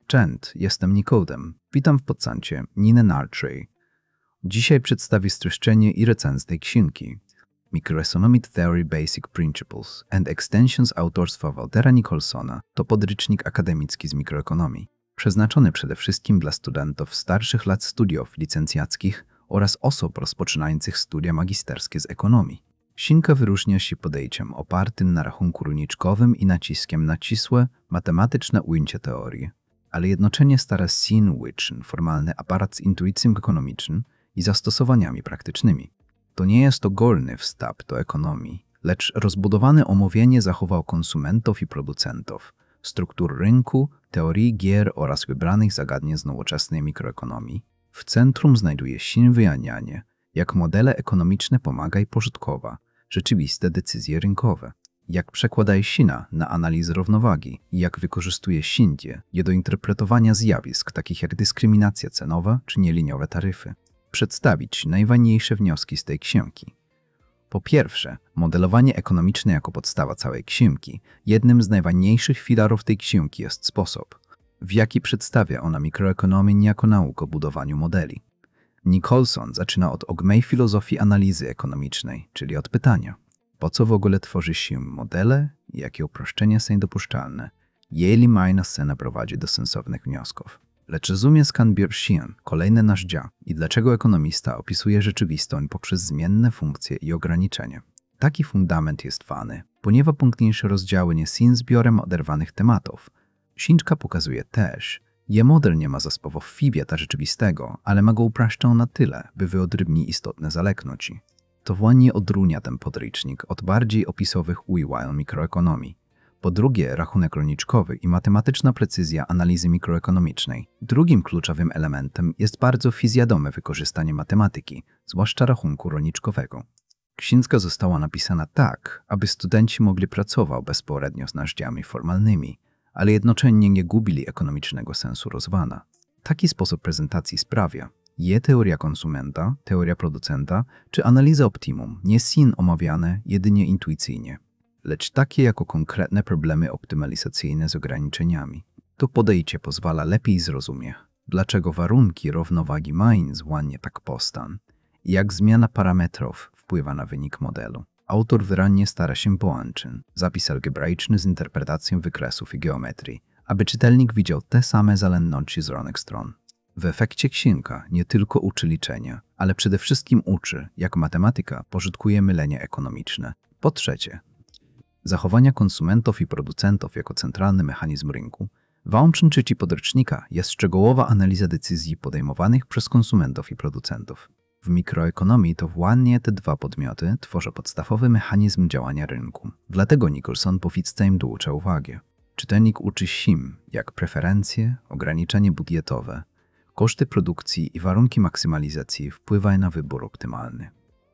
Cześć, jestem Nikodem. Witam w podcaście Niny Narczej. Dzisiaj przedstawię streszczenie i recenzję tej książki. Microeconomic Theory Basic Principles and Extensions autorstwa Waltera Nicholsona to podręcznik akademicki z mikroekonomii, przeznaczony przede wszystkim dla studentów starszych lat studiów licencjackich oraz osób rozpoczynających studia magisterskie z ekonomii. Książka wyróżnia się podejściem opartym na rachunku rolniczkowym i naciskiem na ścisłe, matematyczne ujęcie teorii, ale jednocześnie stara się łączyć formalny aparat z intuicją ekonomiczną i zastosowaniami praktycznymi. To nie jest ogólny wstęp do ekonomii, lecz rozbudowane omówienie zachował konsumentów i producentów, struktur rynku, teorii gier oraz wybranych zagadnień z nowoczesnej mikroekonomii. W centrum znajduje się wyjaśnianie, jak modele ekonomiczne pomagają pożytkowa, rzeczywiste decyzje rynkowe, jak przekładają się na analizę równowagi i jak wykorzystuje się je do interpretowania zjawisk takich jak dyskryminacja cenowa czy nieliniowe taryfy. Przedstawić najważniejsze wnioski z tej książki. Po pierwsze, modelowanie ekonomiczne jako podstawa całej książki. Jednym z najważniejszych filarów tej książki jest sposób, w jaki przedstawia ona mikroekonomię jako naukę o budowaniu modeli. Nicholson zaczyna od ogólnej filozofii analizy ekonomicznej, czyli od pytania, po co w ogóle tworzy się modele i jakie uproszczenia są dopuszczalne, jeżeli mają nas prowadzić do sensownych wniosków. Lecz rozumie skąd bierze się kolejne narzędzia i dlaczego ekonomista opisuje rzeczywistość poprzez zmienne funkcje i ograniczenia. Taki fundament jest ważny, ponieważ punktniejsze rozdziały nie są zbiorem oderwanych tematów. Książka pokazuje też, że model nie ma zasobów fibieta rzeczywistego, ale ma go upraszczał na tyle, by wyodrębnić istotne zaległości. To właśnie odróżnia ten podręcznik od bardziej opisowych ujęć mikroekonomii. Po drugie, rachunek rolniczkowy i matematyczna precyzja analizy mikroekonomicznej. Drugim kluczowym elementem jest bardzo fizjadome wykorzystanie matematyki, zwłaszcza rachunku rolniczkowego. Książka została napisana tak, aby studenci mogli pracować bezpośrednio z narzędziami formalnymi, ale jednocześnie nie gubili ekonomicznego sensu rozwania. Taki sposób prezentacji sprawia, że teoria konsumenta, teoria producenta czy analiza optimum nie są omawiane jedynie intuicyjnie, lecz takie jako konkretne problemy optymalizacyjne z ograniczeniami. To podejście pozwala lepiej zrozumieć, dlaczego warunki równowagi mają złamanie tak postan i jak zmiana parametrów wpływa na wynik modelu. Autor wyraźnie stara się połączyć zapis algebraiczny z interpretacją wykresów i geometrii, aby czytelnik widział te same zaledności z różnych stron. W efekcie książka nie tylko uczy liczenia, ale przede wszystkim uczy, jak matematyka pożytkuje mylenie ekonomiczne. Po trzecie, zachowania konsumentów i producentów jako centralny mechanizm rynku. Ważną częścią podręcznika jest szczegółowa analiza decyzji podejmowanych przez konsumentów i producentów. W mikroekonomii to właśnie te dwa podmioty tworzą podstawowy mechanizm działania rynku. Dlatego Nicholson powidca im doucza uwagę. Czytelnik uczy się, jak preferencje, ograniczenie budżetowe, koszty produkcji i warunki maksymalizacji wpływają na wybór optymalny.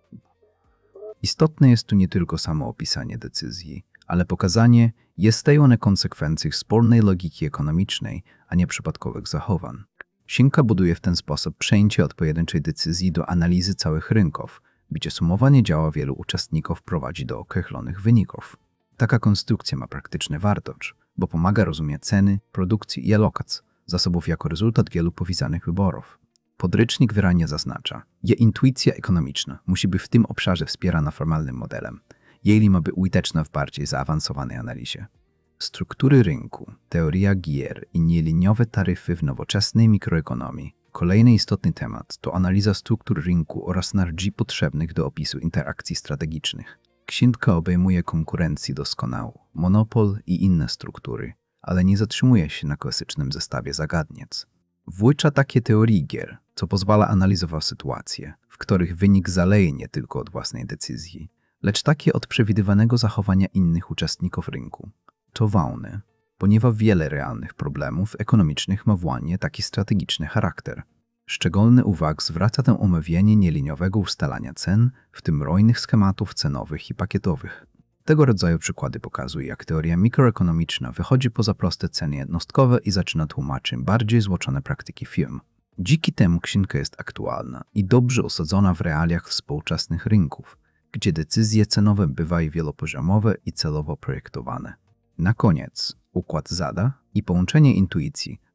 Istotne jest tu nie tylko samo opisanie decyzji, ale pokazanie, że stają one konsekwencją spornej logiki ekonomicznej, a nie przypadkowych zachowań. Książka buduje w ten sposób przejście od pojedynczej decyzji do analizy całych rynków, gdzie sumowanie działa wielu uczestników prowadzi do określonych wyników. Taka konstrukcja ma praktyczną wartość, bo pomaga rozumieć ceny, produkcji i alokacji zasobów jako rezultat wielu powiązanych wyborów. Podręcznik wyraźnie zaznacza, że intuicja ekonomiczna musi być w tym obszarze wspierana formalnym modelem, jeżeli ma być użyteczna w bardziej zaawansowanej analizie. Struktury rynku, teoria gier i nieliniowe taryfy w nowoczesnej mikroekonomii. Kolejny istotny temat to analiza struktur rynku oraz narzędzi potrzebnych do opisu interakcji strategicznych. Książka obejmuje konkurencję doskonałą, monopol i inne struktury, ale nie zatrzymuje się na klasycznym zestawie zagadnień. Włącza takie teorie gier, co pozwala analizować sytuacje, w których wynik zaleje nie tylko od własnej decyzji, lecz takie od przewidywanego zachowania innych uczestników rynku. To ważne, ponieważ wiele realnych problemów ekonomicznych ma właśnie taki strategiczny charakter. Szczególny uwagę zwraca tę omówienie nieliniowego ustalania cen, w tym różnych schematów cenowych i pakietowych. Tego rodzaju przykłady pokazują, jak teoria mikroekonomiczna wychodzi poza proste ceny jednostkowe i zaczyna tłumaczyć bardziej złożone praktyki firm. Dzięki temu książka jest aktualna i dobrze osadzona w realiach współczesnych rynków, gdzie decyzje cenowe bywają wielopoziomowe i celowo projektowane. Na koniec układ zada i połączenie intuicji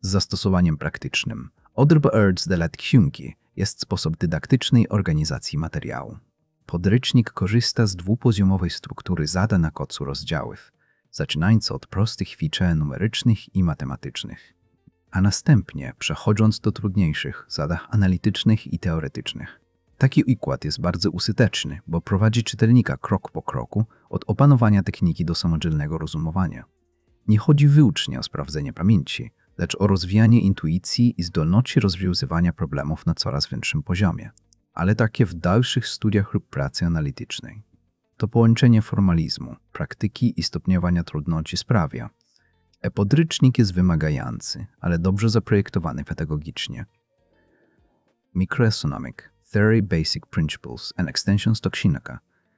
z zastosowaniem praktycznym. Odrb delet książki jest sposób dydaktycznej organizacji materiału. Podręcznik korzysta z dwupoziomowej struktury zadań na kocu rozdziałów, zaczynając od prostych ćwiczeń numerycznych i matematycznych, a następnie przechodząc do trudniejszych zadań analitycznych i teoretycznych. Taki układ jest bardzo użyteczny, bo prowadzi czytelnika krok po kroku od opanowania techniki do samodzielnego rozumowania. Nie chodzi wyłącznie o sprawdzenie pamięci, lecz o rozwijanie intuicji i zdolności rozwiązywania problemów na coraz wyższym poziomie, ale takie w dalszych studiach lub pracy analitycznej. To połączenie formalizmu, praktyki i stopniowania trudności sprawia. Podręcznik jest wymagający, ale dobrze zaprojektowany pedagogicznie. Microeconomic Theory Basic Principles and Extensions to książka,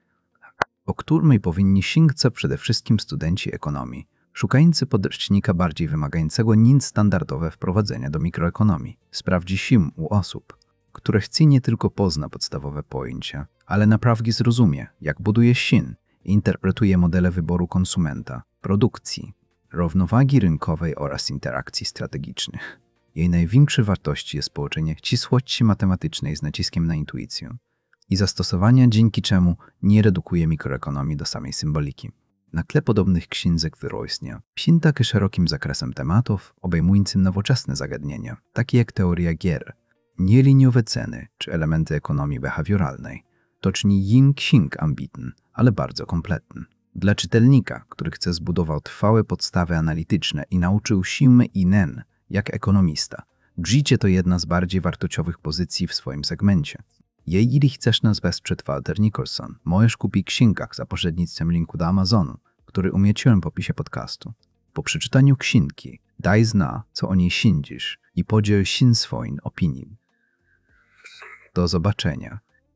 o której powinni sięgać przede wszystkim studenci ekonomii, szukający podręcznika bardziej wymagającego niż standardowe wprowadzenia do mikroekonomii. Sprawdzi się u osób, które chce nie tylko pozna podstawowe pojęcia, ale naprawdę zrozumie, jak buduje się i interpretuje modele wyboru konsumenta, produkcji, równowagi rynkowej oraz interakcji strategicznych. Jej największej wartości jest połączenie ścisłości matematycznej z naciskiem na intuicję i zastosowania, dzięki czemu nie redukuje mikroekonomii do samej symboliki. Na tle podobnych książek wyrośnie tak szerokim zakresem tematów obejmującym nowoczesne zagadnienia, takie jak teoria gier, nieliniowe ceny czy elementy ekonomii behawioralnej. To czyni yin ksiąg ambitny, ale bardzo kompletny. Dla czytelnika, który chce zbudować trwałe podstawy analityczne i nauczył się inen jak ekonomista, życie to jedna z bardziej wartościowych pozycji w swoim segmencie. Jeżeli chcesz nas wesprzeć Walter Nicholson, możesz kupić książkę za pośrednictwem linku do Amazonu, który umieściłem w opisie podcastu. Po przeczytaniu książki daj zna, co o niej sądzisz i podziel się swoją opinią. Do zobaczenia.